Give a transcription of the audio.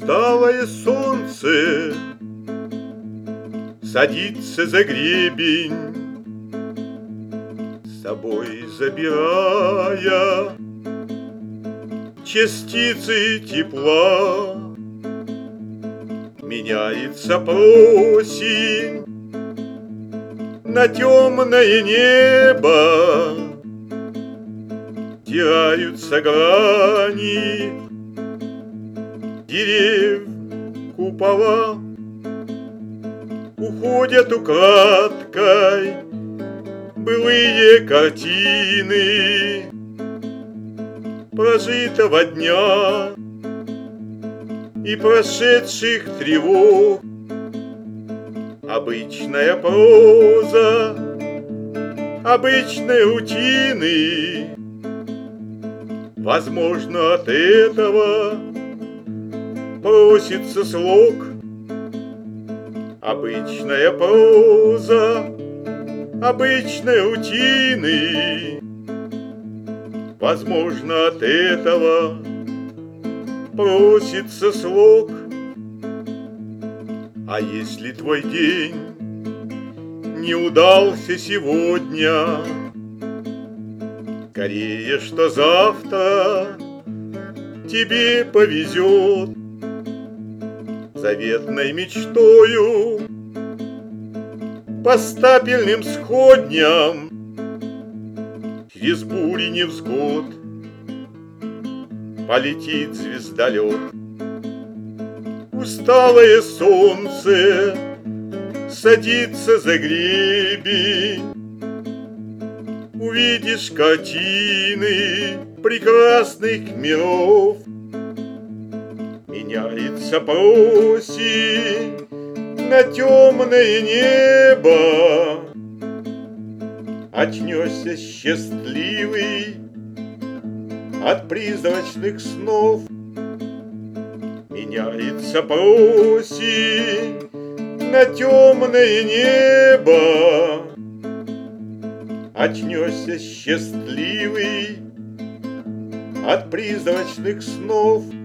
Усталое солнце садится за гребень, с собой забирая частицы тепла. Меняется просень на темное небо, теряются грани дерев купола, уходят украдкой былые картины прожитого дня и прошедших тревог. Обычная проза обычной рутины. Возможно, от этого просится слог. Обычная проза обычной рутины. Возможно, от этого просится слог. А если твой день не удался сегодня, скорее, что завтра тебе повезет. Заветной мечтою по стапельным сходням через бури невзгод полетит звездолет. Усталое солнце садится за гребень, увидишь картины прекрасных миров. Меняется просень на темное небо, очнешься счастливый от призрачных снов. Меняется просень на темное небо, очнешься счастливый от призрачных снов.